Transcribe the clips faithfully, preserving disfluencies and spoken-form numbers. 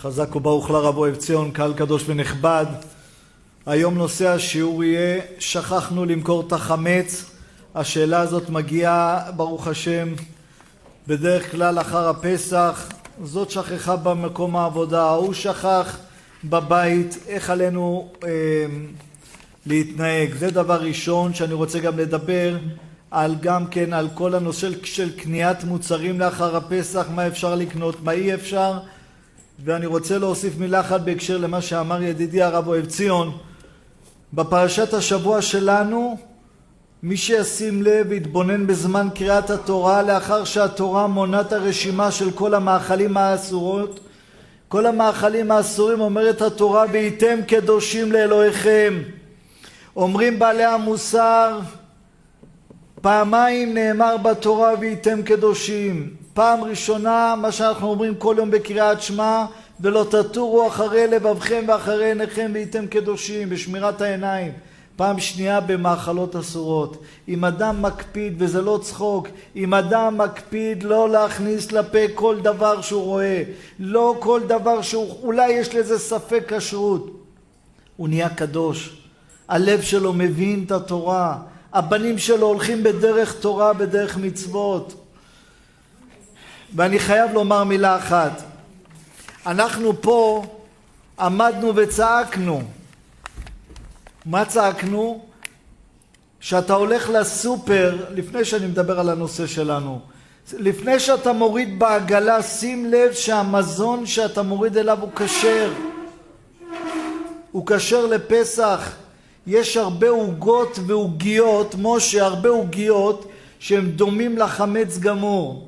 חזק וברוך לרב אוהב ציון, קהל קדוש ונכבד. היום נושא השיעור יהיה שכחנו למכור את החמץ. השאלה הזאת מגיעה ברוך השם בדרך כלל אחר הפסח. זאת שכחה במקום העבודה, הוא שכח בבית. איך עלינו אה, להתנהג? זה דבר ראשון שאני רוצה גם לדבר על גם כן על כל הנושא של קניית מוצרים לאחר הפסח, מה אפשר לקנות, מה אי אפשר. ואני רוצה להוסיף מילה אחת בהקשר למה שאמר ידידי הרב אוהב ציון. בפרשת השבוע שלנו, מי שישים לב יתבונן בזמן קריאת התורה, לאחר שהתורה מונת הרשימה של כל המאכלים האסורות, כל המאכלים האסורים אומרת התורה, והייתם קדושים לאלוהיכם. אומרים בעלי המוסר, פעמיים נאמר בתורה והייתם קדושים. פעם ראשונה מה שאנחנו אומרים כל יום בקריאת שמע, ולא תטורו אחרי לבבכם ואחרי עיניכם והייתם קדושים, בשמירת העיניים. פעם שנייה במאכלות אסורות. אם אדם מקפיד, וזה לא צחוק, אם אדם מקפיד לא להכניס לפה כל דבר שהוא רואה, לא כל דבר שאולי יש לזה ספק כשרות, הוא נהיה קדוש. הלב שלו מבין את התורה, הבנים שלו הולכים בדרך תורה, בדרך מצוות. ואני חייב לומר מילה אחת. אנחנו פה עמדנו וצעקנו. מה צעקנו? שאתה הולך לסופר, לפני שאני מדבר על הנושא שלנו, לפני שאתה מוריד בעגלה, שים לב שהמזון שאתה מוריד אליו הוא כשר. הוא כשר לפסח. יש הרבה עוגות ועוגיות, משה, הרבה עוגיות שהם דומים לחמץ גמור.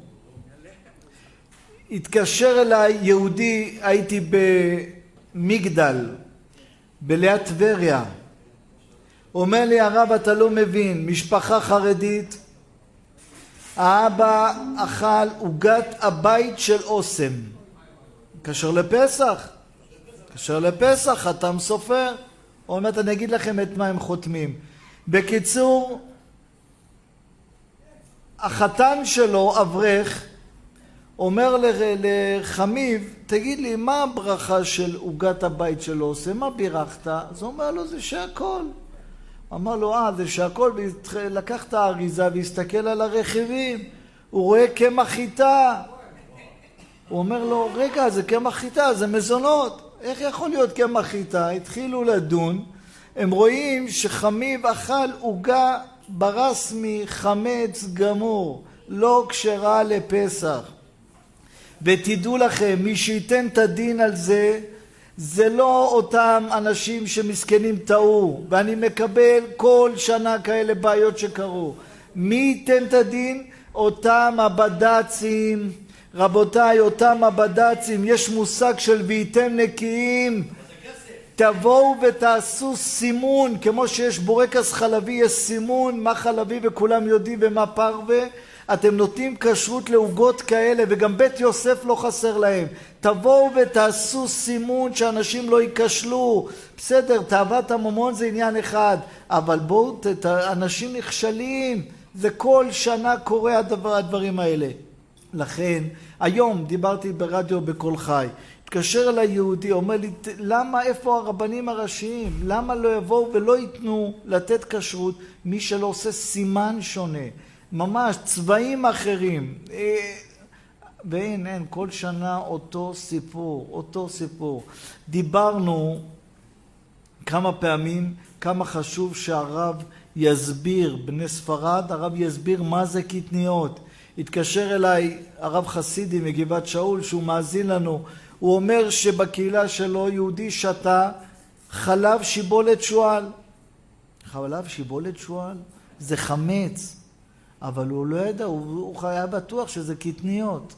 התקשר אליי יהודי, הייתי במגדל, בליד טבריה. אומר לי, הרב, אתה לא מבין, משפחה חרדית, האבא אכל עוגת הבית של אוסם. כשר לפסח. כשר לפסח, חתם סופר. הוא אומר, אני אגיד לכם את מה הם חותמים. בקיצור, החתן שלו, אברך, אומר לחמיב, תגיד לי, מה הברכה של עוגת הבית שלו עושה? מה בירכת? אז הוא אומר לו, זה שהכל. אמר לו, אה, זה שהכל, ולקח את האריזה והסתכל על הרכיבים. הוא רואה קמח חיטה. הוא אומר לו, רגע, זה קמח חיטה, זה מזונות. איך יכול להיות קמח חיטה? התחילו לדון. הם רואים שחמיב אכל עוגה ברסמי חמץ גמור, לא כשרה לפסח. ותדעו לכם, מי שייתן את הדין על זה, זה לא אותם אנשים שמסכנים טעו, ואני מקבל כל שנה כאלה בעיות שקרו. מי ייתן את הדין? אותם הבד"צים. רבותיי, אותם הבד"צים, יש מושג של והייתם נקיים. תבואו ותעשו סימון, כמו שיש בורקס חלבי, יש סימון מה חלבי וכולם יודעים ומה פרווה. אתם נותנים כשרות לעוגות כאלה, וגם בית יוסף לא חסר להם. תבואו ותעשו סימון שאנשים לא ייכשלו. בסדר, תאוות הממון זה עניין אחד, אבל בואו, אנשים נכשלים. זה כל שנה קורה הדבר, הדברים האלה. לכן, היום דיברתי ברדיו בכל חי. התקשר אליי יהודי, אומר לי, למה, איפה הרבנים הראשיים? למה לא יבואו ולא ייתנו לתת כשרות מי שלא עושה סימן שונה? ממש צבעים אחרים. ואין, אין, כל שנה אותו סיפור, אותו סיפור. דיברנו כמה פעמים, כמה חשוב שהרב יסביר, בני ספרד, הרב יסביר מה זה קטניות. התקשר אליי הרב חסידי מגבעת שאול, שהוא מאזין לנו, הוא אומר שבקהילה שלו יהודי שתה חלב שיבולת שועל. חלב שיבולת שועל זה חמץ. אבל הוא לא ידע, הוא, הוא היה בטוח שזה קטניות.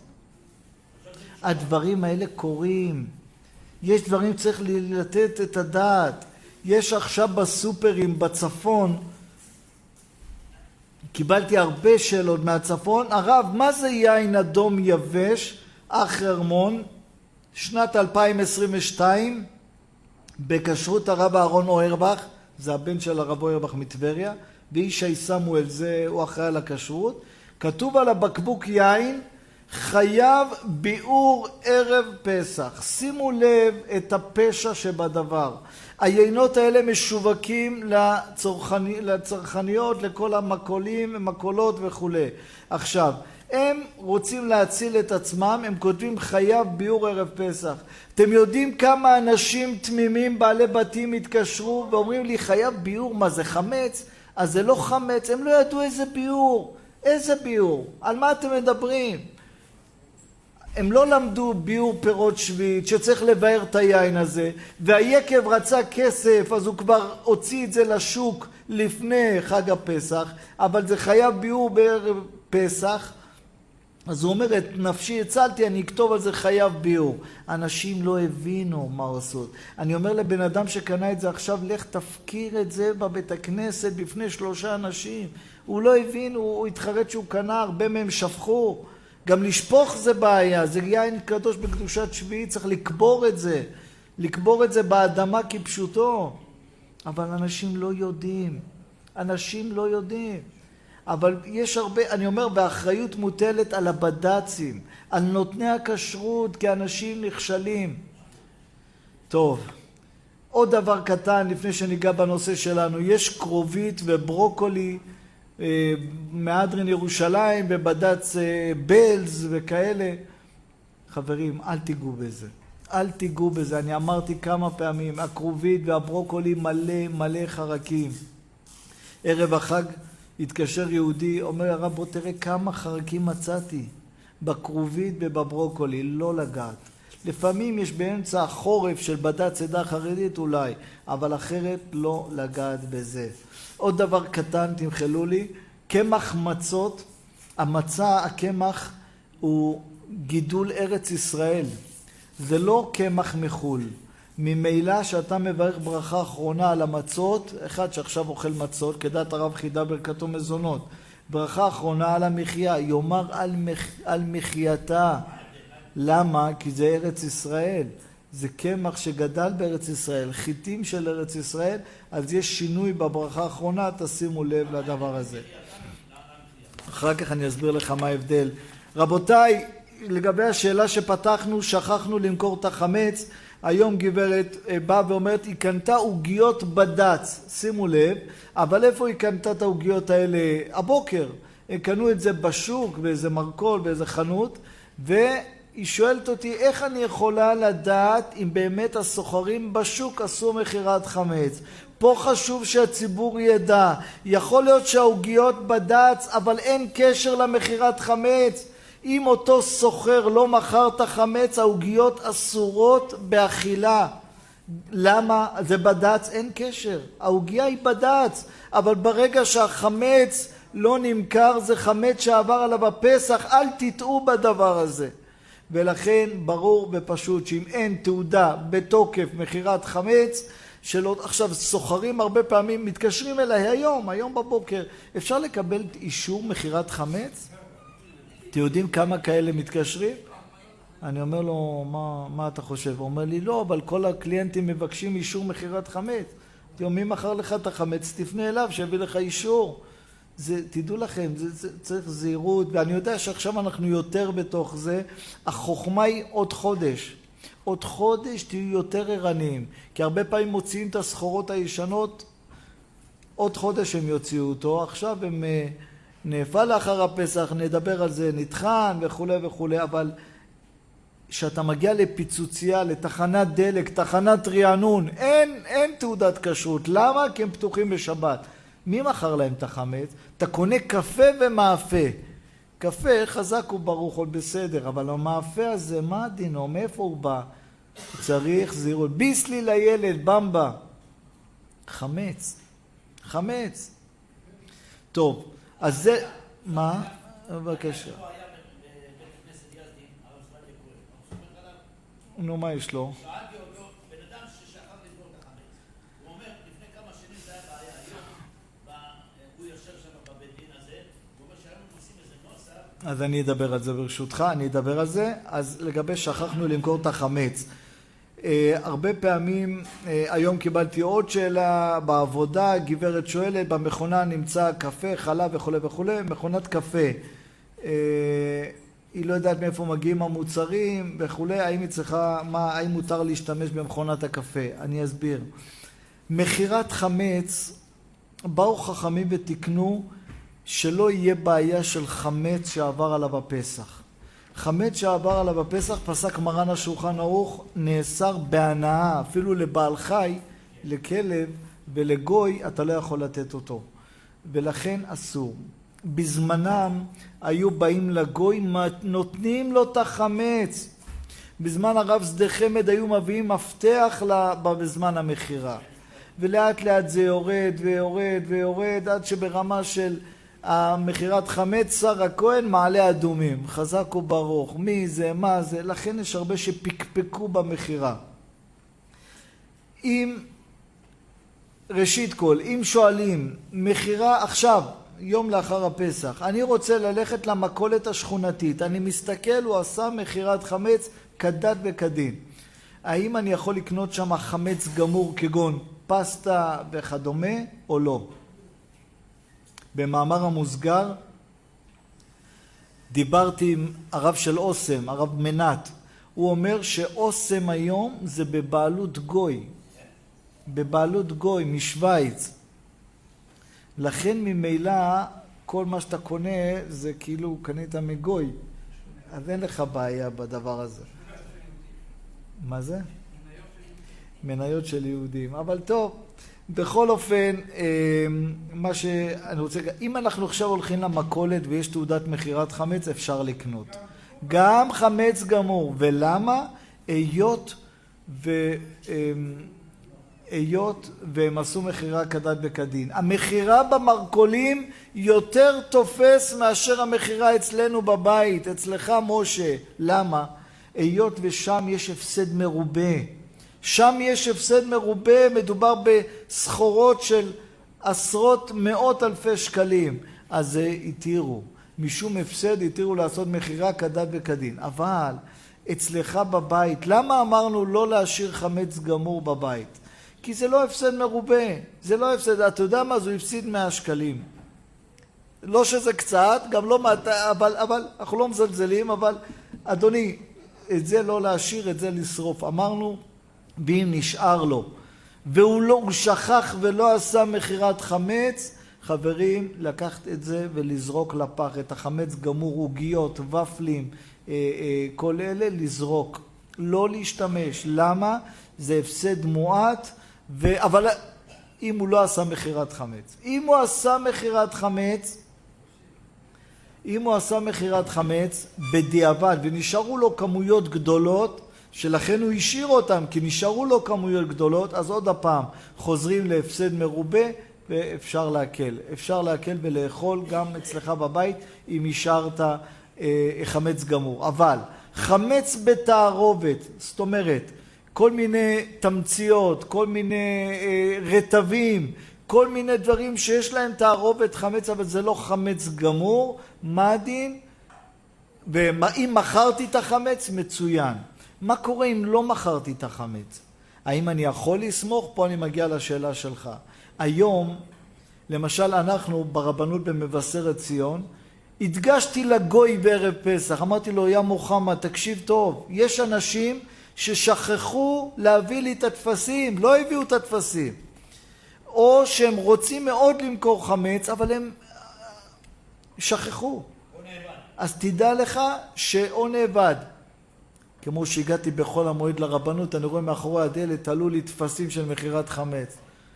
הדברים האלה קורים. יש דברים צריך לתת את הדעת. יש עכשיו בסופרים בצפון, קיבלתי הרבה שאלות מהצפון, הרב, מה זה יין אדום יבש, אח רמון, שנת אלפיים עשרים ושתיים, בכשרות הרב אהרון אוירבך, זה הבן של הרב אוירבך מטבריה, וישי סמואל, זה הוא אחראי על הכשרות, כתוב על הבקבוק יין, חייב ביאור ערב פסח. שימו לב את הפשע שבדבר. היינות האלה משווקים לצרכני, לצרכניות, לכל המקולים, מקולות וכו'. עכשיו, הם רוצים להציל את עצמם, הם כותבים חייב ביאור ערב פסח. אתם יודעים כמה אנשים תמימים בעלי בתים התקשרו ואומרים לי חייב ביאור, מה זה חמץ? אז זה לא חמץ, הם לא ידעו איזה ביאור. איזה ביאור? על מה אתם מדברים? הם לא למדו ביאור פירות שביעית שצריך לבאר את היין הזה, והיקב רצה כסף אז הוא כבר הוציא את זה לשוק לפני חג הפסח, אבל זה חייב ביאור בערב פסח. אז הוא אומר, את נפשי הצלתי, אני אכתוב על זה חייב ביאור. אנשים לא הבינו מה עושות. אני אומר לבן אדם שקנה את זה עכשיו, לך תפקיר את זה בבית הכנסת בפני שלושה אנשים. הוא לא הבין, הוא, הוא התחרט שהוא קנה, הרבה מהם שפכו. גם לשפוך זה בעיה, זה יין קדוש בקדושת שביעית, צריך לקבור את זה. לקבור את זה באדמה כפשוטו. אבל אנשים לא יודעים. אנשים לא יודעים. אבל יש הרבה, אני אומר, באחריות מוטלת על הבד"צים, על נותני הכשרות, כי אנשים נכשלים. טוב, עוד דבר קטן לפני שניגע בנושא שלנו, יש קרובית וברוקולי, אה, מהדרין ירושלים, בבד"ץ אה, בלז וכאלה. חברים, אל תיגעו בזה. אל תיגעו בזה, אני אמרתי כמה פעמים, הקרובית והברוקולי מלא מלא חרקים. ערב החג, התקשר יהודי, אומר הרב, בוא תראה כמה חרקים מצאתי בקרובית ובברוקולי, לא לגעת. לפעמים יש באמצע החורף של בד"ץ עדה חרדית אולי, אבל אחרת לא לגעת בזה. עוד דבר קטן, תמחלו לי, קמח מצות, המצה, הקמח הוא גידול ארץ ישראל, זה לא קמח מחול. ממילא שאתה מברך ברכה אחרונה על המצות, אחד שעכשיו אוכל מצות, כדעת הרב חידה ברכתו מזונות, ברכה אחרונה על המחיה, יאמר על, מח... על מחייתה. למה? כי זה ארץ ישראל, זה קמח שגדל בארץ ישראל, חיטים של ארץ ישראל, אז יש שינוי בברכה האחרונה, תשימו לב לדבר הזה. אחר כך אני אסביר לך מה ההבדל. רבותיי, לגבי השאלה שפתחנו, שכחנו למכור את החמץ, היום גברת באה ואומרת, היא קנתה עוגיות בד"ץ, שימו לב, אבל איפה היא קנתה את העוגיות האלה? הבוקר. הם קנו את זה בשוק, באיזה מרקול, באיזה חנות, והיא שואלת אותי, איך אני יכולה לדעת אם באמת הסוחרים בשוק עשו מחירת חמץ? פה חשוב שהציבור ידע. יכול להיות שהעוגיות בד"ץ, אבל אין קשר למחירת חמץ. אם אותו סוחר לא מכר את החמץ, העוגיות אסורות באכילה. למה? זה בד"ץ, אין קשר. העוגיה היא בד"ץ, אבל ברגע שהחמץ לא נמכר, זה חמץ שעבר עליו הפסח, אל תטעו בדבר הזה. ולכן ברור ופשוט שאם אין תעודה בתוקף מחירת חמץ, שלא, עכשיו סוחרים הרבה פעמים מתקשרים אליי היום, היום בבוקר, אפשר לקבל אישור מחירת חמץ? אתם יודעים כמה כאלה מתקשרים? אני אומר לו, מה, מה אתה חושב? הוא אומר לי, לא, אבל כל הקליינטים מבקשים אישור מחירת חמץ. תראו, מי מכר לך את החמץ? תפנה אליו, שיביא לך אישור. זה, תדעו לכם, זה, זה צריך זהירות, ואני יודע שעכשיו אנחנו יותר בתוך זה. החוכמה היא עוד חודש. עוד חודש תהיו יותר ערניים, כי הרבה פעמים מוציאים את הסחורות הישנות, עוד חודש הם יוציאו אותו, עכשיו הם נאפה לאחר הפסח, נדבר על זה, נטחן וכו' וכו', אבל שאתה מגיע לפיצוציה, לתחנת דלק, תחנת רענון, אין, אין תעודת כשרות. למה? כי הם פתוחים בשבת. מי מכר להם את החמץ? אתה קונה קפה ומאפה. קפה חזק וברוך, עוד בסדר, אבל המאפה הזה, מה דינו? מאיפה הוא בא? צריך זהירות. ביסלי לילד, במבה. חמץ. חמץ. טוב, אז זה... מה? בבקשה. נו, מה יש לו? שאלתי אותו, בן אדם ששכח לסגור את החמץ. הוא אומר, לפני כמה שנים זה היה בעיה. היום, הוא יושב שם בבית דין הזה, הוא אומר שהיום עושים איזה נוסף. אז אני אדבר על זה ברשותך, אני אדבר על זה. אז לגבי שכחנו למכור את החמץ. הרבה פעמים, היום קיבלתי עוד שאלה בעבודה, גברת שואלת, במכונה נמצא קפה, חלב וכו' וכו', מכונת קפה. היא לא יודעת מאיפה מגיעים המוצרים וכולי, האם היא צריכה, מה, האם מותר להשתמש במכונת הקפה? אני אסביר. מחירת חמץ, באו חכמים ותקנו שלא יהיה בעיה של חמץ שעבר עליו הפסח. חמץ שעבר עליו הפסח, פסק מרן השולחן ערוך, נאסר בהנאה, אפילו לבעל חי, לכלב ולגוי, אתה לא יכול לתת אותו. ולכן אסור. בזמנם היו באים לגוי, נותנים לו את החמץ. בזמן הרב שדה חמד היו מביאים מפתח בזמן המחירה. ולאט לאט זה יורד ויורד ויורד, עד שברמה של המחירת חמץ, שר הכהן מעלה אדומים. חזק וברוך. מי זה? מה זה? לכן יש הרבה שפקפקו במחירה. אם, ראשית כל, אם שואלים, מחירה עכשיו, יום לאחר הפסח, אני רוצה ללכת למכולת השכונתית, אני מסתכל, הוא עשה מחירת חמץ כדת וכדין. האם אני יכול לקנות שם חמץ גמור כגון פסטה וכדומה או לא? במאמר המוסגר דיברתי עם הרב של אוסם, הרב מנת. הוא אומר שאוסם היום זה בבעלות גוי, בבעלות גוי משוויץ. לכן ממילא כל מה שאתה קונה זה כאילו קנית מגוי. אז אין לך בעיה בדבר הזה. מה זה? מניות של יהודים. אבל טוב, בכל אופן, מה שאני רוצה... אם אנחנו עכשיו הולכים למכולת ויש תעודת מחירת חמץ, אפשר לקנות. גם חמץ גמור. ולמה? היות ו... היות והם עשו מחירה כדת וכדין. המחירה במרכולים יותר תופס מאשר המחירה אצלנו בבית, אצלך משה. למה? היות ושם יש הפסד מרובה. שם יש הפסד מרובה, מדובר בסחורות של עשרות מאות אלפי שקלים. אז זה התירו. משום הפסד התירו לעשות מחירה כדת וכדין. אבל אצלך בבית, למה אמרנו לא להשאיר חמץ גמור בבית? כי זה לא הפסד מרובה, זה לא הפסד, אתה יודע מה, זה הפסיד מאה שקלים. לא שזה קצת, גם לא מעט, אבל, אבל, אנחנו לא מזלזלים, אבל אדוני, את זה לא להשאיר, את זה לשרוף. אמרנו, ואם נשאר לו, והוא לא, הוא שכח ולא עשה מחירת חמץ, חברים, לקחת את זה ולזרוק לפח, את החמץ גמור, עוגיות, ופלים, אה, אה, כל אלה, לזרוק. לא להשתמש. למה? זה הפסד מועט, ו... אבל אם הוא לא עשה מחירת חמץ. אם הוא עשה מחירת חמץ, אם הוא עשה מחירת חמץ בדיעבד, ונשארו לו כמויות גדולות, שלכן הוא השאיר אותם, כי נשארו לו כמויות גדולות, אז עוד הפעם חוזרים להפסד מרובה, ואפשר להקל. אפשר להקל ולאכול גם אצלך בבית, אם השארת אה, חמץ גמור. אבל חמץ בתערובת, זאת אומרת, כל מיני תמציות, כל מיני אה, רטבים, כל מיני דברים שיש להם תערובת חמץ, אבל זה לא חמץ גמור, מה הדין? ואם מכרתי את החמץ, מצוין. מה קורה אם לא מכרתי את החמץ? האם אני יכול לסמוך? פה אני מגיע לשאלה שלך. היום, למשל אנחנו ברבנות במבשרת ציון, הדגשתי לגוי בערב פסח, אמרתי לו, יא מוחמד, תקשיב טוב, יש אנשים ששכחו להביא לי את התפסים, לא הביאו את התפסים. או שהם רוצים מאוד למכור חמץ, אבל הם שכחו. אז תדע לך שאו נאבד. כמו שהגעתי בחול המועד לרבנות, אני רואה מאחורי הדלת, עלו לי תפסים של מחירת חמץ.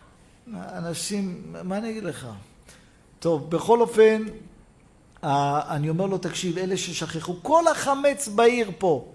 אנשים, מה אני אגיד לך? טוב, בכל אופן, אני אומר לו, תקשיב, אלה ששכחו, כל החמץ בעיר פה,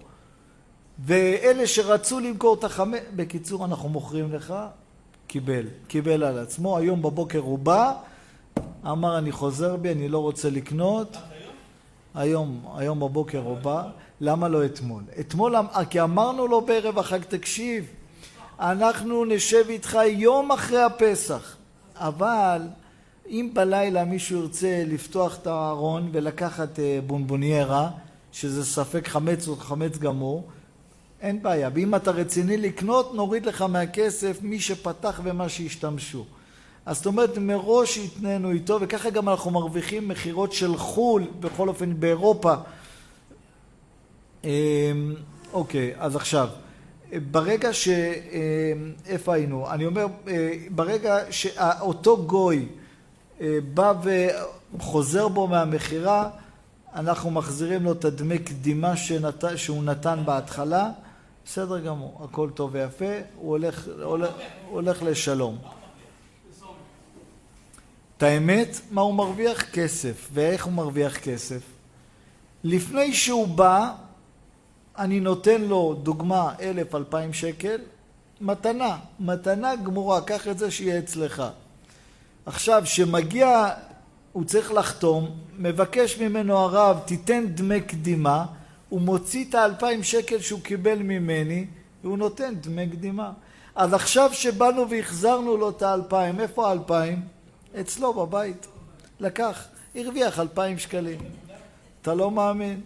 ואלה שרצו למכור את החמץ, בקיצור, אנחנו מוכרים לך, קיבל, קיבל על עצמו. היום בבוקר הוא בא, אמר, אני חוזר בי, אני לא רוצה לקנות. היום, היום בבוקר הוא בא. למה לא אתמול? אתמול, כי אמרנו לו בערב החג, תקשיב, אנחנו נשב איתך יום אחרי הפסח, אבל אם בלילה מישהו ירצה לפתוח את הארון ולקחת בונבוניירה, שזה ספק חמץ או חמץ גמור, אין בעיה. ואם אתה רציני לקנות, נוריד לך מהכסף מי שפתח ומה שהשתמשו. אז זאת אומרת, מראש התננו איתו, וככה גם אנחנו מרוויחים מחירות של חול, בכל אופן באירופה, אוקיי, אז עכשיו, ברגע ש... איפה היינו? אני אומר, ברגע שאותו גוי בא וחוזר בו מהמחירה, אנחנו מחזירים לו את הדמי קדימה שנת... שהוא נתן בהתחלה, בסדר גמור, הכל טוב ויפה, הוא הולך, הולך, הולך לשלום. את האמת, מה הוא מרוויח? כסף. ואיך הוא מרוויח כסף? לפני שהוא בא, אני נותן לו דוגמה אלף, אלפיים שקל, מתנה, מתנה גמורה, קח את זה שיהיה אצלך. עכשיו, שמגיע, הוא צריך לחתום, מבקש ממנו הרב, תיתן דמי קדימה, הוא מוציא את האלפיים שקל שהוא קיבל ממני, והוא נותן דמי קדימה. אז עכשיו שבאנו והחזרנו לו את האלפיים, איפה האלפיים? אצלו בבית. לקח, הרוויח אלפיים שקלים. אתה לא מאמין?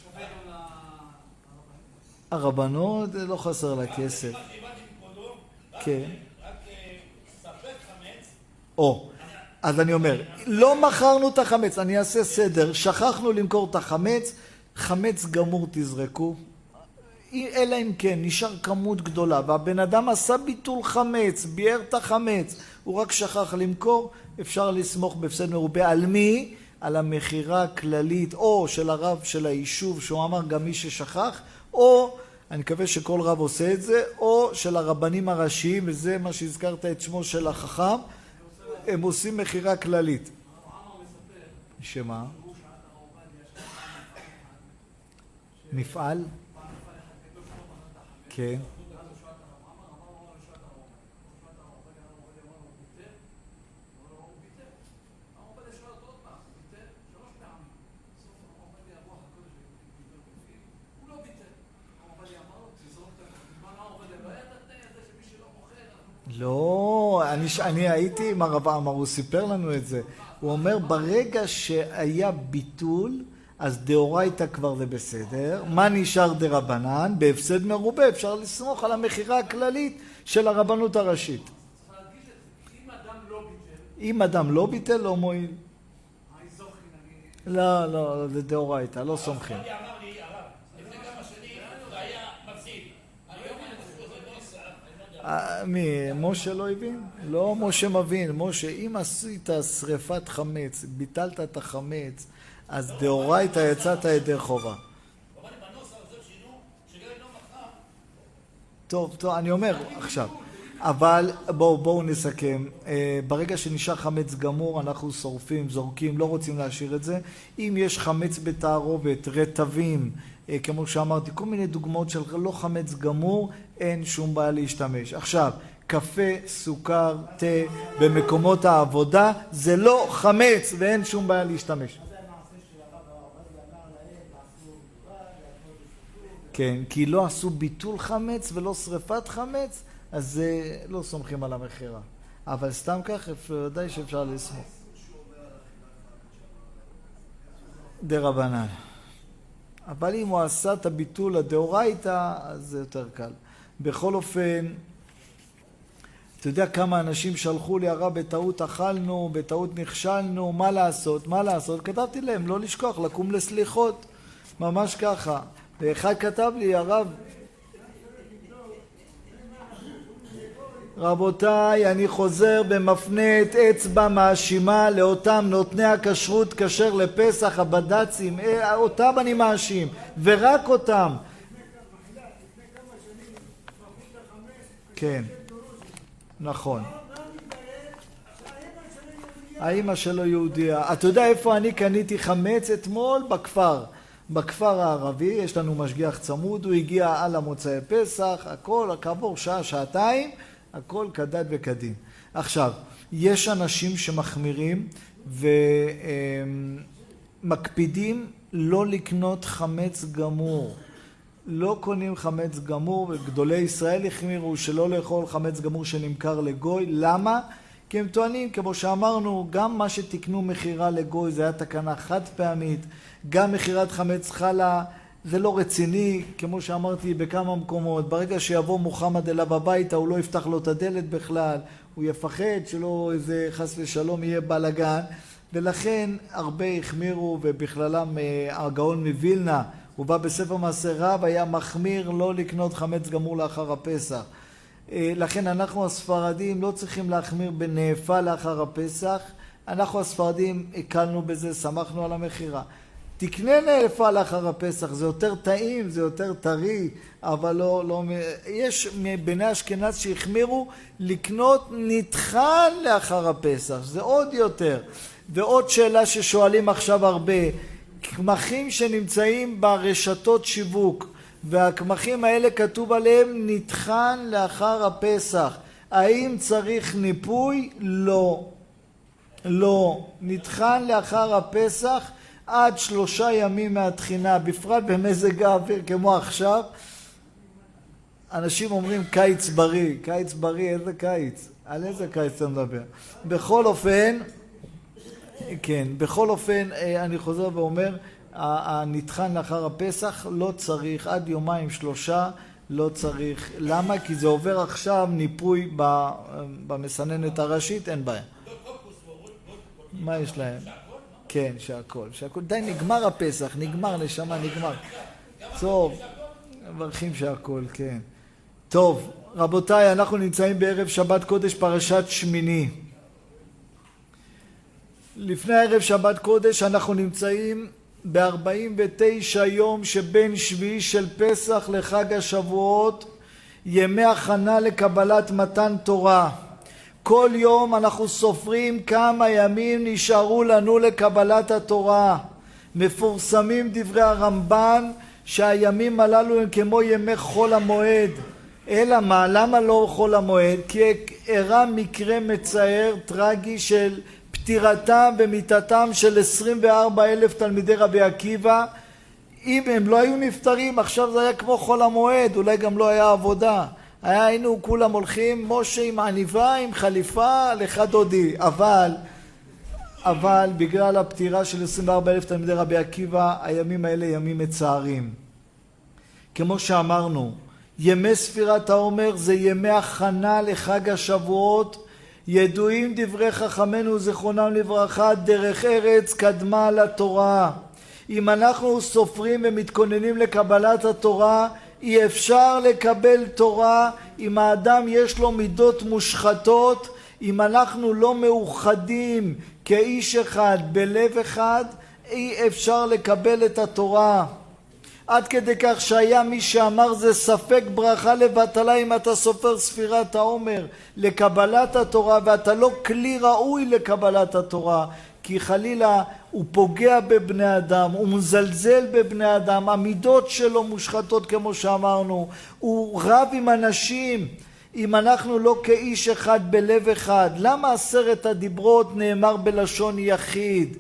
הרבנות לא חסר לה כסף. כן. או, אז אני אומר, לא מכרנו את החמץ, אני אעשה סדר, שכחנו למכור את החמץ, חמץ גמור תזרקו, אלא אם כן, נשאר כמות גדולה, והבן אדם עשה ביטול חמץ, ביאר את החמץ, הוא רק שכח למכור, אפשר לסמוך בהפסד מרובה. על מי? על המחירה הכללית, או של הרב של היישוב, שהוא אמר גם מי ששכח, או, אני מקווה שכל רב עושה את זה, או של הרבנים הראשיים, וזה מה שהזכרת את שמו של החכם, הם עושים מחירה כללית. שמה? מפעל? כן. לא, אני, אני הייתי עם הרב עמר, הוא סיפר לנו את זה. הוא אומר, ברגע שהיה ביטול, אז דאורייתא כבר זה בסדר. מה נשאר דרבנן? בהפסד מרובה אפשר לסמוך על המחירה הכללית של הרבנות הראשית. אם אדם לא ביטל... אם אדם לא ביטל, לא מועיל. לא, לא, זה דאורייתא, לא סומכים. מי? משה לא הבין? לא משה מבין. משה, אם עשית שריפת חמץ, ביטלת את החמץ, אז דאורייתא יצאת ידי חובה. טוב, טוב, אני אומר עכשיו. אבל בואו, בואו נסכם. ברגע שנשאר חמץ גמור, אנחנו שורפים, זורקים, לא רוצים להשאיר את זה. אם יש חמץ בתערובת, רטבים, כמו שאמרתי, כל מיני דוגמאות של לא חמץ גמור, אין שום בעיה להשתמש. עכשיו, קפה, סוכר, תה, במקומות העבודה, זה לא חמץ ואין שום בעיה להשתמש. כן, כי לא עשו ביטול חמץ ולא שריפת חמץ, אז לא סומכים על המחירה. אבל סתם כך, ודאי שאפשר לסמוך. דרבנן. אבל אם הוא עשה את הביטול הדאורייתא, אז זה יותר קל. בכל אופן, אתה יודע כמה אנשים שלחו לי, הרב, בטעות אכלנו, בטעות נכשלנו, מה לעשות, מה לעשות? כתבתי להם, לא לשכוח, לקום לסליחות, ממש ככה. ואחד כתב לי, הרב, רבותיי, אני חוזר במפנה את אצבע מאשימה לאותם נותני הכשרות כשר לפסח, הבד"צים, אותם אני מאשים, ורק אותם. כן, נכון. האמא שלו יהודיה. אתה יודע איפה אני קניתי חמץ אתמול? בכפר. בכפר הערבי, יש לנו משגיח צמוד, הוא הגיע על המוצאי פסח, הכל, כעבור שעה, שעתיים, הכל כדת וכדין. עכשיו, יש אנשים שמחמירים ומקפידים לא לקנות חמץ גמור. לא קונים חמץ גמור, וגדולי ישראל החמירו שלא לאכול חמץ גמור שנמכר לגוי. למה? כי הם טוענים, כמו שאמרנו, גם מה שתקנו מחירה לגוי, זה היה תקנה חד פעמית, גם מחירת חמץ חלה, זה לא רציני, כמו שאמרתי בכמה מקומות, ברגע שיבוא מוחמד אליו הביתה, הוא לא יפתח לו את הדלת בכלל, הוא יפחד שלא איזה חס ושלום יהיה בלגן, ולכן הרבה החמירו, ובכללם הגאון מווילנה, הוא בא בספר מעשה רב, היה מחמיר לא לקנות חמץ גמור לאחר הפסח. לכן אנחנו הספרדים לא צריכים להחמיר בנאפה לאחר הפסח. אנחנו הספרדים הקלנו בזה, שמחנו על המחירה. תקנה נאפה לאחר הפסח, זה יותר טעים, זה יותר טרי, אבל לא, לא, יש בני אשכנז שהחמירו לקנות נטחן לאחר הפסח, זה עוד יותר. ועוד שאלה ששואלים עכשיו הרבה, קמחים שנמצאים ברשתות שיווק, והקמחים האלה כתוב עליהם נטחן לאחר הפסח, האם צריך ניפוי? לא. לא. נטחן לאחר הפסח עד שלושה ימים מהתחינה, בפרט במזג האוויר כמו עכשיו. אנשים אומרים קיץ בריא, קיץ בריא, איזה קיץ? על איזה קיץ אתה מדבר? בכל אופן, כן, בכל אופן אני חוזר ואומר, הנטחן לאחר הפסח לא צריך, עד יומיים שלושה לא צריך. למה? כי זה עובר עכשיו ניפוי במסננת הראשית, אין בעיה. מה יש להם? כן, שהכל, שהכל. די, נגמר הפסח, נגמר, נשמה, נגמר. טוב, מברכים שהכל, כן. טוב, רבותיי, אנחנו נמצאים בערב שבת קודש פרשת שמיני. לפני ערב שבת קודש אנחנו נמצאים ב-ארבעים ותשע יום שבין שביעי של פסח לחג השבועות, ימי הכנה לקבלת מתן תורה. כל יום אנחנו סופרים כמה ימים נשארו לנו לקבלת התורה. מפורסמים דברי הרמב"ן שהימים הללו הם כמו ימי חול המועד. אלא מה? למה לא חול המועד? כי אירע מקרה מצער, טרגי של פטירתם ומיתתם של עשרים וארבעה אלף תלמידי רבי עקיבא. אם הם לא היו נפטרים, עכשיו זה היה כמו חול המועד, אולי גם לא היה עבודה. היה, היינו כולם הולכים, משה עם עניבה, עם חליפה, לך דודי. אבל, אבל בגלל הפטירה של עשרים וארבעה אלף תלמידי רבי עקיבא, הימים האלה ימים מצערים. כמו שאמרנו, ימי ספירת העומר זה ימי הכנה לחג השבועות. ידועים דברי חכמינו זכרונם לברכה, דרך ארץ קדמה לתורה. אם אנחנו סופרים ומתכוננים לקבלת התורה, אי אפשר לקבל תורה אם האדם יש לו מידות מושחתות. אם אנחנו לא מאוחדים כאיש אחד בלב אחד, אי אפשר לקבל את התורה. עד כדי כך שהיה מי שאמר זה ספק ברכה לבטלה אם אתה סופר ספירת העומר לקבלת התורה, ואתה לא כלי ראוי לקבלת התורה, כי חלילה הוא פוגע בבני אדם, הוא מזלזל בבני אדם, המידות שלו מושחתות כמו שאמרנו, הוא רב עם אנשים. אם אנחנו לא כאיש אחד בלב אחד, למה עשרת הדיברות נאמר בלשון יחיד?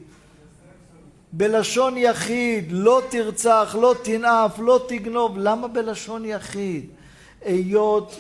בלשון יחיד, לא תרצח, לא תנאף, לא תגנוב. למה בלשון יחיד? היות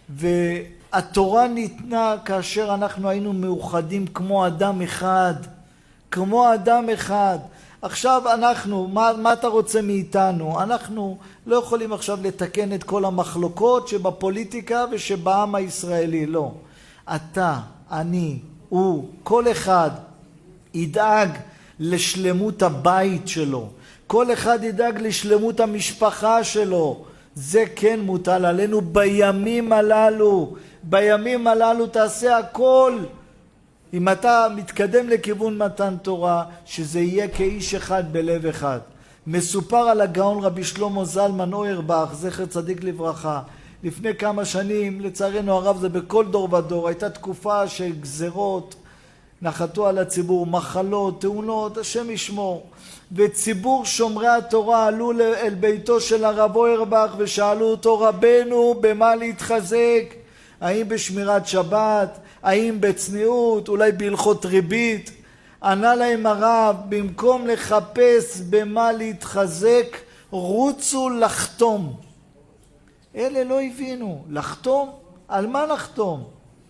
והתורה ניתנה כאשר אנחנו היינו מאוחדים כמו אדם אחד, כמו אדם אחד. עכשיו אנחנו, מה, מה אתה רוצה מאיתנו? אנחנו לא יכולים עכשיו לתקן את כל המחלוקות שבפוליטיקה ושבעם הישראלי, לא. אתה, אני, הוא, כל אחד ידאג לשלמות הבית שלו. כל אחד ידאג לשלמות המשפחה שלו. זה כן מוטל עלינו בימים הללו. בימים הללו תעשה הכל. אם אתה מתקדם לכיוון מתן תורה, שזה יהיה כאיש אחד בלב אחד. מסופר על הגאון רבי שלמה זלמן אוירבך, זכר צדיק לברכה. לפני כמה שנים, לצערנו הרב זה בכל דור ודור, הייתה תקופה של גזרות, נחתו על הציבור, מחלות, תאונות, השם ישמור. וציבור שומרי התורה עלו אל ביתו של הרב אוירבך ושאלו אותו, רבנו, במה להתחזק? האם בשמירת שבת? האם בצניעות? אולי בהלכות ריבית? ענה להם הרב, במקום לחפש במה להתחזק, רוצו לחתום. אלה לא הבינו. לחתום? על מה לחתום?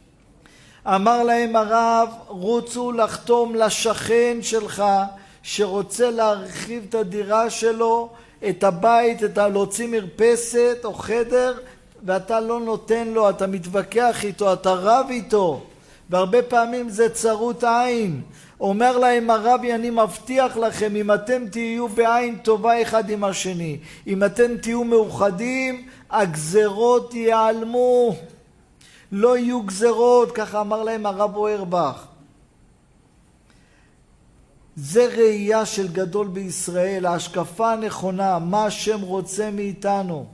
אמר להם הרב, רוצו לחתום לשכן שלך שרוצה להרחיב את הדירה שלו, את הבית, את להוציא מרפסת או חדר, ואתה לא נותן לו, אתה מתווכח איתו, אתה רב איתו, והרבה פעמים זה צרות עין. אומר להם הרבי, אני מבטיח לכם, אם אתם תהיו בעין טובה אחד עם השני, אם אתם תהיו מאוחדים, הגזרות ייעלמו. לא יהיו גזרות, ככה אמר להם הרב אוירבך. זה ראייה של גדול בישראל, ההשקפה הנכונה, מה השם רוצה מאיתנו.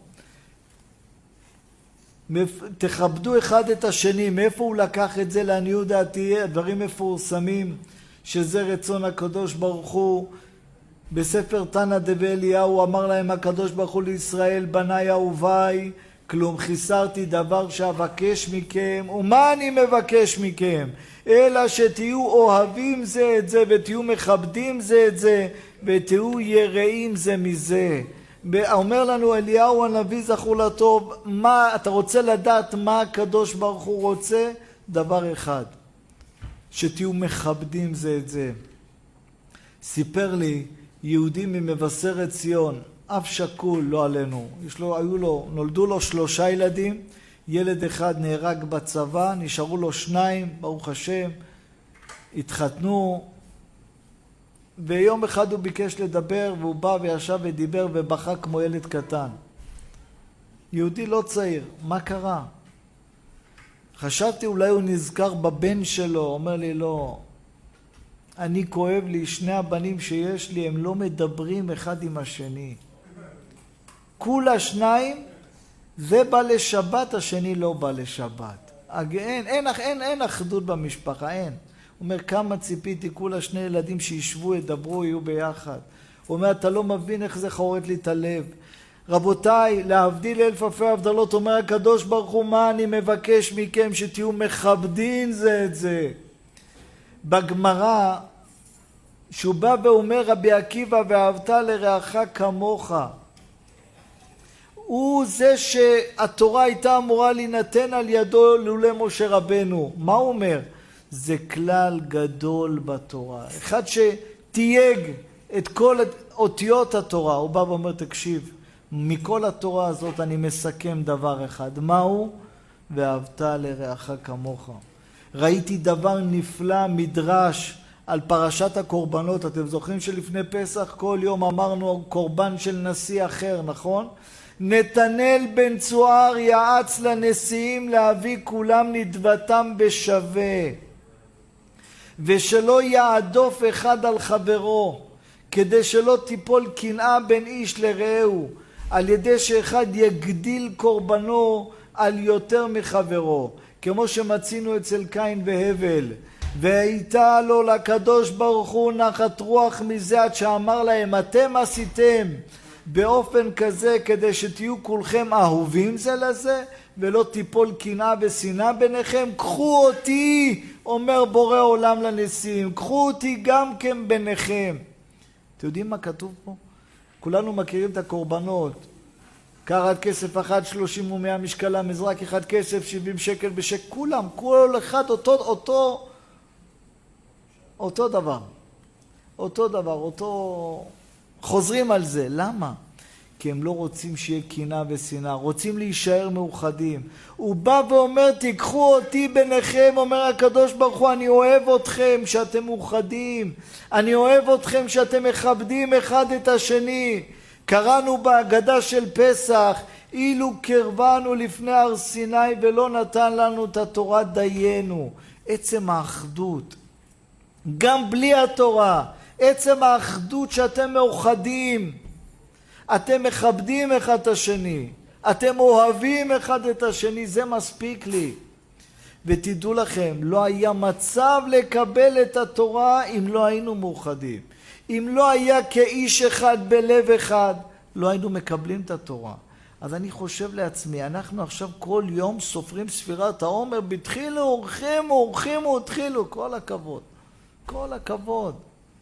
תכבדו אחד את השני. מאיפה הוא לקח את זה? לעניות דעתי, הדברים מפורסמים, שזה רצון הקדוש ברוך הוא. בספר תנא דבי אליהו אמר להם הקדוש ברוך הוא לישראל, בניי אהוביי, כלום חיסרתי דבר שאבקש מכם. ומה אני מבקש מכם? אלא שתהיו אוהבים זה את זה, ותהיו מכבדים זה את זה, ותהיו יראים זה מזה. אומר לנו אליהו הנביא זכור לטוב, מה אתה רוצה לדעת מה הקדוש ברוך הוא רוצה? דבר אחד, שתהיו מכבדים זה את זה. סיפר לי יהודי ממבשרת ציון, אב שכול, לא עלינו, יש לו, היו לו, נולדו לו שלושה ילדים, ילד אחד נהרג בצבא, נשארו לו שניים, ברוך השם, התחתנו, ויום אחד הוא ביקש לדבר, והוא בא וישב ודיבר ובכה כמו ילד קטן. יהודי לא צעיר, מה קרה? חשבתי אולי הוא נזכר בבן שלו, אומר לי לא, אני כואב לי, שני הבנים שיש לי, הם לא מדברים אחד עם השני. כולה שניים, זה בא לשבת, השני לא בא לשבת. אין, אין, אין, אין אחדות במשפחה, אין. הוא אומר, כמה ציפיתי, כולה שני ילדים שישבו, ידברו, יהיו ביחד. הוא אומר, אתה לא מבין איך זה חורט לי את הלב. רבותיי, להבדיל אלף אלפי הבדלות, אומר הקדוש ברוך הוא, מה אני מבקש מכם? שתהיו מכבדים זה את זה. בגמרא, שהוא בא ואומר, רבי עקיבא, ואהבת לרעך כמוך. הוא זה שהתורה הייתה אמורה להינתן על ידו לולא משה רבנו. מה הוא אומר? זה כלל גדול בתורה. אחד שתייג את כל אותיות התורה, הוא בא ואומר, תקשיב, מכל התורה הזאת אני מסכם דבר אחד. מהו? ואהבת לרעך כמוך. ראיתי דבר נפלא, מדרש, על פרשת הקורבנות. אתם זוכרים שלפני פסח כל יום אמרנו קורבן של נשיא אחר, נכון? נתנאל בן צוער יעץ לנשיאים להביא כולם נדבתם בשווה, ושלא יעדוף אחד על חברו, כדי שלא תיפול קנאה בין איש לרעהו, על ידי שאחד יגדיל קורבנו על יותר מחברו, כמו שמצינו אצל קין והבל. והייתה לו לקדוש ברוך הוא נחת רוח מזה, עד שאמר להם, אתם עשיתם באופן כזה כדי שתהיו כולכם אהובים זה לזה, ולא תיפול קנאה ושנאה ביניכם. קחו אותי, אומר בורא עולם לנשיאים, קחו אותי גם כן ביניכם. אתם יודעים מה כתוב פה? כולנו מכירים את הקורבנות. קרת כסף אחד שלושים ומאה משקלה, מזרק אחד כסף שבעים שקל בשק, כולם, כל אחד אותו, אותו, אותו דבר. אותו דבר, אותו... חוזרים על זה. למה? כי הם לא רוצים שיהיה קנאה ושנאה, רוצים להישאר מאוחדים. הוא בא ואומר, תיקחו אותי ביניכם, אומר הקדוש ברוך הוא, אני אוהב אתכם שאתם מאוחדים, אני אוהב אתכם שאתם מכבדים אחד את השני. קראנו בהגדה של פסח, אילו קרבנו לפני הר סיני ולא נתן לנו את התורה דיינו. עצם האחדות, גם בלי התורה, עצם האחדות שאתם מאוחדים, אתם מכבדים אחד את השני, אתם אוהבים אחד את השני, זה מספיק לי. ותדעו לכם, לא היה מצב לקבל את התורה אם לא היינו מאוחדים. אם לא היה כאיש אחד בלב אחד, לא היינו מקבלים את התורה. אז אני חושב לעצמי, אנחנו עכשיו כל יום סופרים ספירת העומר, בתחילו, אורחים, אורחים, התחילו, כל הכבוד. כל הכבוד.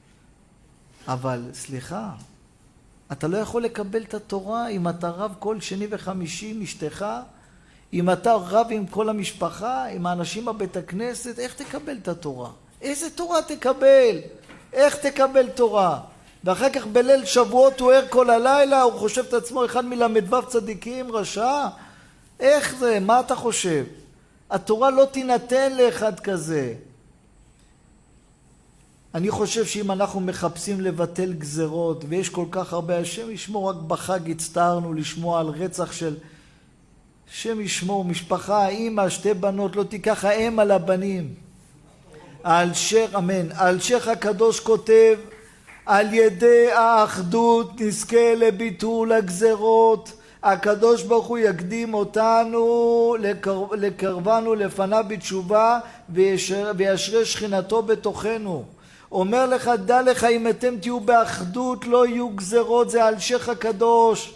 אבל סליחה, אתה לא יכול לקבל את התורה אם אתה רב כל שני וחמישי עם אשתך, אם אתה רב עם כל המשפחה, עם האנשים בבית הכנסת, איך תקבל את התורה? איזה תורה תקבל? איך תקבל תורה? ואחר כך בליל שבועות הוא ער כל הלילה, הוא חושב את עצמו אחד מלמדו צדיקים, רשע? איך זה? מה אתה חושב? התורה לא תינתן לאחד כזה. אני חושב שאם אנחנו מחפשים לבטל גזרות, ויש כל כך הרבה, השם ישמור, רק בחג הצטערנו לשמוע על רצח של, השם ישמור, משפחה, אמא, שתי בנות, לא תיקח האם על הבנים. האלשיך, אמן, האלשיך הקדוש כותב, על ידי האחדות נזכה לביטול הגזרות, הקדוש ברוך הוא יקדים אותנו, לקרב, לקרבנו לפניו בתשובה, וישרה שכינתו בתוכנו. אומר לך, דע לך, אם אתם תהיו באחדות, לא יהיו גזרות, זה האלשיך הקדוש.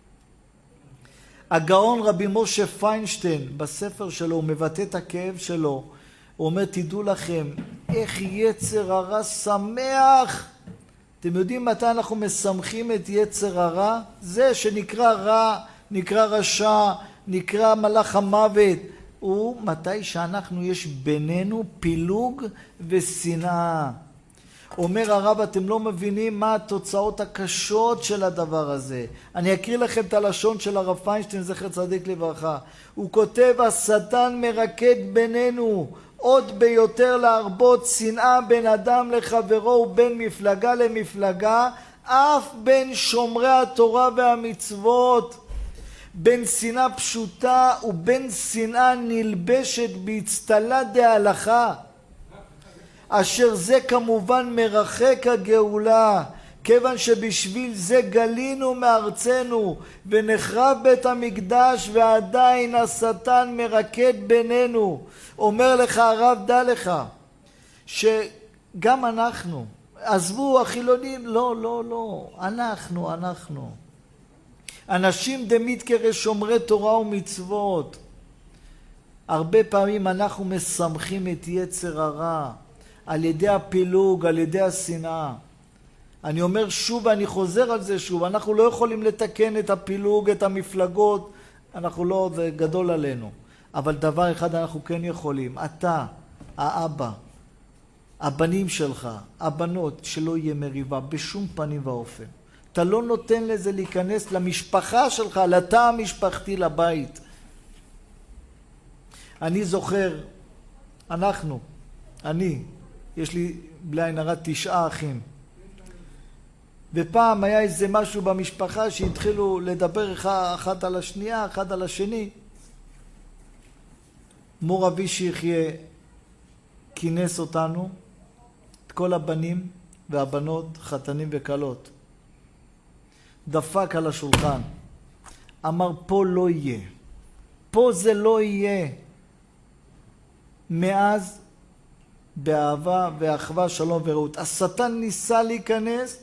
הגאון רבי משה פיינשטיין, בספר שלו, הוא מבטא את הכאב שלו. הוא אומר, תדעו לכם, איך יצר הרע שמח. אתם יודעים מתי אנחנו משמחים את יצר הרע? זה שנקרא רע, נקרא רשע, נקרא מלאך המוות. הוא מתי שאנחנו יש בינינו פילוג ושנאה. אומר הרב, אתם לא מבינים מה התוצאות הקשות של הדבר הזה. אני אקריא לכם את הלשון של הרב פיינשטיין, זכר צדיק לברכה. הוא כותב, השטן מרקד בינינו, עוד ביותר להרבות שנאה בין אדם לחברו ובין מפלגה למפלגה, אף בין שומרי התורה והמצוות, בין שנאה פשוטה ובין שנאה נלבשת באצטלה דהלכה, אשר זה כמובן מרחק הגאולה, כיוון שבשביל זה גלינו מארצנו ונחרב בית המקדש, ועדיין השטן מרקד בינינו. אומר לך הרב, דע לך שגם אנחנו, עזבו החילונים, לא, לא, לא, אנחנו, אנחנו אנשים דמית כרשומרי תורה ומצוות. הרבה פעמים אנחנו משמחים את יצר הרע על ידי הפילוג, על ידי השנאה. אני אומר שוב ואני חוזר על זה שוב, אנחנו לא יכולים לתקן את הפילוג, את המפלגות, אנחנו לא, זה גדול עלינו. אבל דבר אחד אנחנו כן יכולים, אתה, האבא, הבנים שלך, הבנות, שלא יהיה מריבה בשום פנים ואופן. אתה לא נותן לזה להיכנס למשפחה שלך, לתא המשפחתי, לבית. אני זוכר, אנחנו, אני, יש לי בלי עין הרע תשעה אחים. ופעם היה איזה משהו במשפחה שהתחילו לדבר אחת על השנייה, אחד על השני. מור אבי שיחיה כינס אותנו, את כל הבנים והבנות, חתנים וקלות. דפק על השולחן. אמר, פה לא יהיה. פה זה לא יהיה. מאז באהבה ואחווה, שלום ורעות. השטן ניסה להיכנס,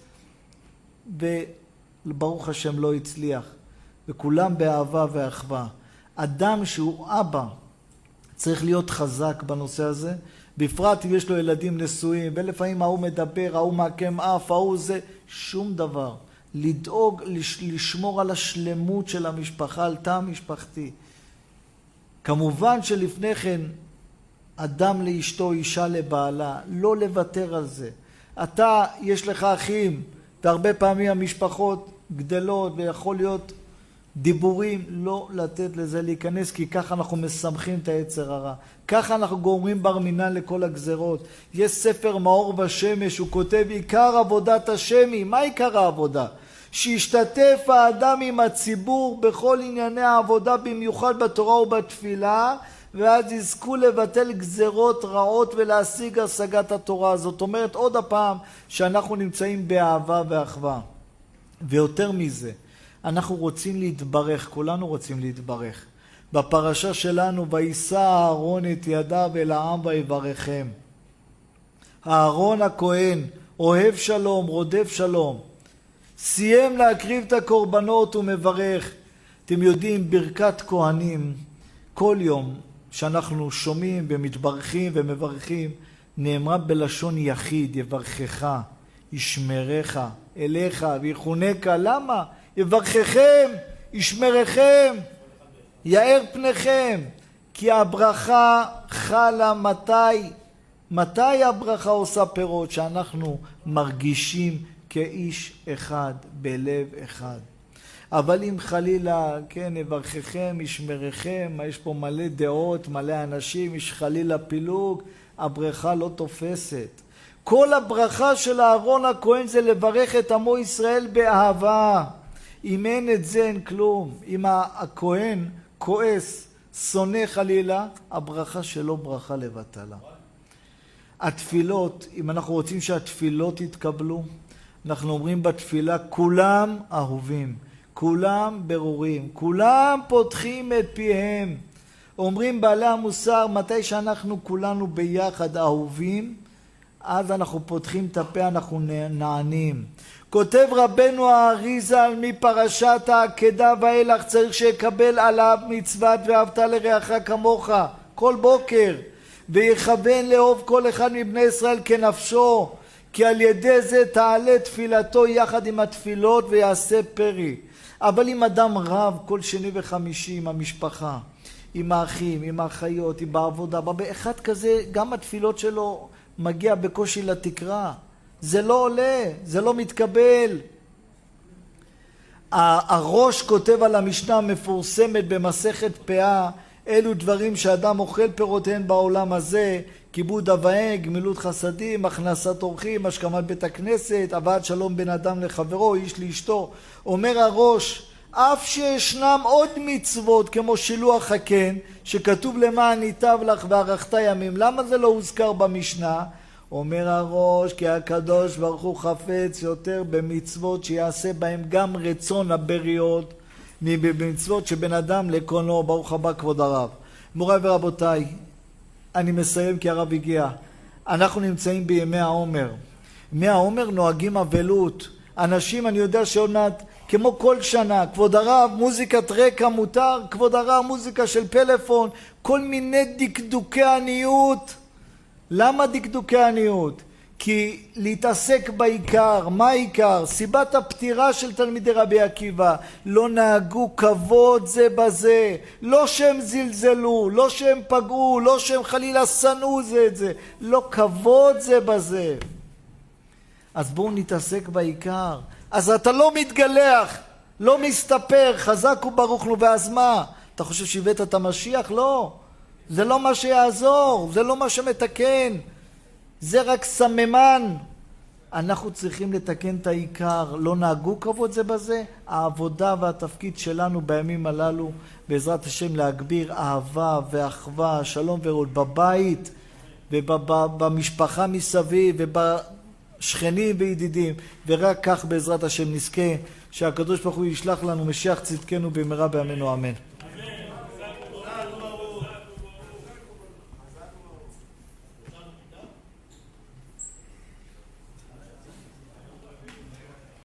וברוך השם לא הצליח. וכולם באהבה ואחווה. אדם שהוא אבא, צריך להיות חזק בנושא הזה, בפרט אם יש לו ילדים נשואים, ולפעמים ההוא מדבר, ההוא מעקם אף, ההוא זה, שום דבר. לדאוג, לשמור על השלמות של המשפחה, על תא המשפחתי. כמובן שלפני כן, אדם לאשתו, אישה לבעלה, לא לוותר על זה. אתה, יש לך אחים, והרבה פעמים המשפחות גדלות, ויכול להיות דיבורים, לא לתת לזה להיכנס, כי ככה אנחנו משמחים את היצר הרע. ככה אנחנו גורמים בר מינן לכל הגזרות. יש ספר מאור ושמש, הוא כותב, עיקר עבודת השמי. מה עיקר העבודה? שישתתף האדם עם הציבור בכל ענייני העבודה, במיוחד בתורה ובתפילה, ואז יזכו לבטל גזרות רעות ולהשיג השגת התורה. זאת אומרת עוד הפעם שאנחנו נמצאים באהבה ואחווה. ויותר מזה, אנחנו רוצים להתברך, כולנו רוצים להתברך. בפרשה שלנו, וישא אהרון את ידיו אל העם ויברכם. אהרון הכהן, אוהב שלום, רודף שלום, סיים להקריב את הקורבנות ומברך. אתם יודעים, ברכת כהנים, כל יום שאנחנו שומעים ומתברכים ומברכים, נאמרה בלשון יחיד, יברכך, ישמרך, אליך ויחונך. למה? יברככם, ישמרכם, יאר פניכם. כי הברכה חלה מתי? מתי הברכה עושה פירות? שאנחנו מרגישים כאיש אחד, בלב אחד. אבל אם חלילה, כן, יברככם, ישמרכם, יש פה מלא דעות, מלא אנשים, יש חלילה פילוג, הברכה לא תופסת. כל הברכה של אהרון הכהן זה לברך את עמו ישראל באהבה. אם אין את זה אין כלום. אם הכהן כועס, שונא חלילה, הברכה שלו ברכה לבטלה. התפילות, אם אנחנו רוצים שהתפילות יתקבלו, אנחנו אומרים בתפילה, כולם אהובים, כולם ברורים, כולם פותחים את פיהם. אומרים בעלי המוסר, מתי שאנחנו כולנו ביחד אהובים, אז אנחנו פותחים את הפה, אנחנו נענים. כותב רבנו האריז"ל מפרשת העקדה ואילך, צריך שיקבל עליו מצוות ואהבת לרעך כמוך כל בוקר, ויכוון לאהוב כל אחד מבני ישראל כנפשו, כי על ידי זה תעלה תפילתו יחד עם התפילות ויעשה פרי. אבל אם אדם רב כל שני וחמישי עם המשפחה, עם האחים, עם האחיות, עם העבודה, באחד כזה גם התפילות שלו מגיע בקושי לתקרה. זה לא עולה, זה לא מתקבל. הראש כותב על המשנה המפורסמת במסכת פאה, אלו דברים שאדם אוכל פירותיהן בעולם הזה, כיבוד אב ואם, גמילות חסדים, הכנסת אורחים, השכמת בית הכנסת, הבאת שלום בין אדם לחברו, איש לאשתו. אומר הראש, אף שישנם עוד מצוות כמו שילוח הקן, שכתוב למען ייטב לך וארכת ימים, למה זה לא הוזכר במשנה? אומר הראש, כי הקדוש ברוך הוא חפץ יותר במצוות שיעשה בהם גם רצון הבריות, במצוות שבין אדם לקונו. ברוך הבא כבוד הרב. מוריי ורבותיי, אני מסיים כי הרב הגיע. אנחנו נמצאים בימי העומר. ימי העומר נוהגים אבלות. אנשים, אני יודע שעוד מעט, כמו כל שנה, כבוד הרב, מוזיקת רקע מותר, כבוד הרב, מוזיקה של פלאפון, כל מיני דקדוקי עניות. למה דקדוקי עניות? כי להתעסק בעיקר. מה העיקר? סיבת הפטירה של תלמידי רבי עקיבא, לא נהגו כבוד זה בזה, לא שהם זלזלו, לא שהם פגעו, לא שהם חלילה שנאו זה את זה, לא כבוד זה בזה. אז בואו נתעסק בעיקר. אז אתה לא מתגלח, לא מסתפר, חזק וברוכנו, ואז מה? אתה חושב שהבאת את המשיח? לא. זה לא מה שיעזור, זה לא מה שמתקן. זה רק סממן. אנחנו צריכים לתקן את העיקר. לא נהגו כבוד זה בזה. העבודה והתפקיד שלנו בימים הללו, בעזרת השם, להגביר אהבה ואחווה, שלום ורעות, בבית ובמשפחה מסביב ובשכנים וידידים. ורק כך בעזרת השם נזכה שהקדוש ברוך הוא ישלח לנו משיח צדקנו במהרה בימינו, אמן.